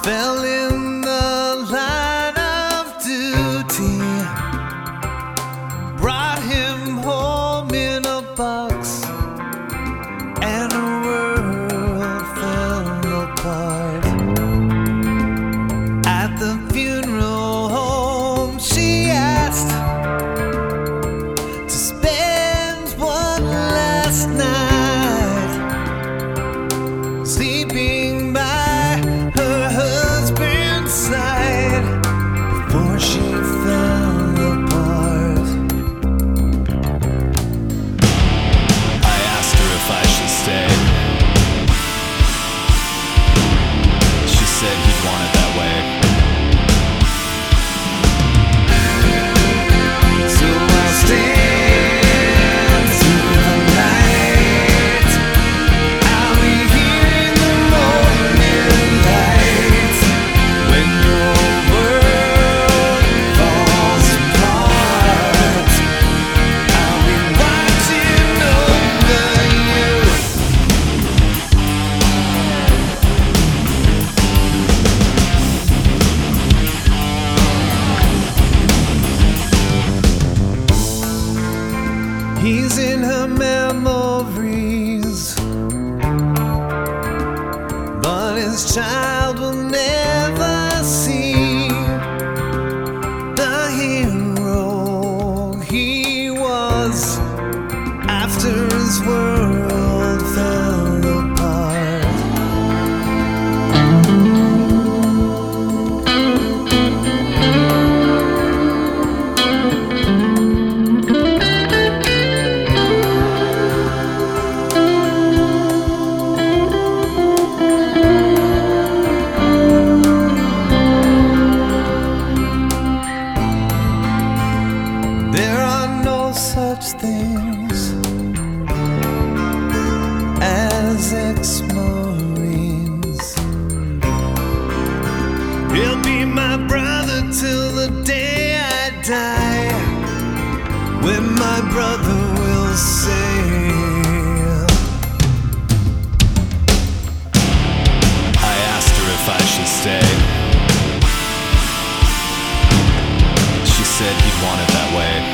fell in the line of duty, brought him home in a box, and the world fell apart. At the funeral home, she asked to spend one last night sleeping by her husband's side before she fell apart. I asked her if I should stay. She said he'd want it that way. So I'll stand through the night. I'll be here in the morning light. When your world falls apart, I'll be watching over you. He's in her memories, but his child will never see the hero he was after his world fell apart. There are no such things as ex-Marines. He'll be my brother till the day I die, when my brother will say, I asked her if I should stay. She said he'd want it that way.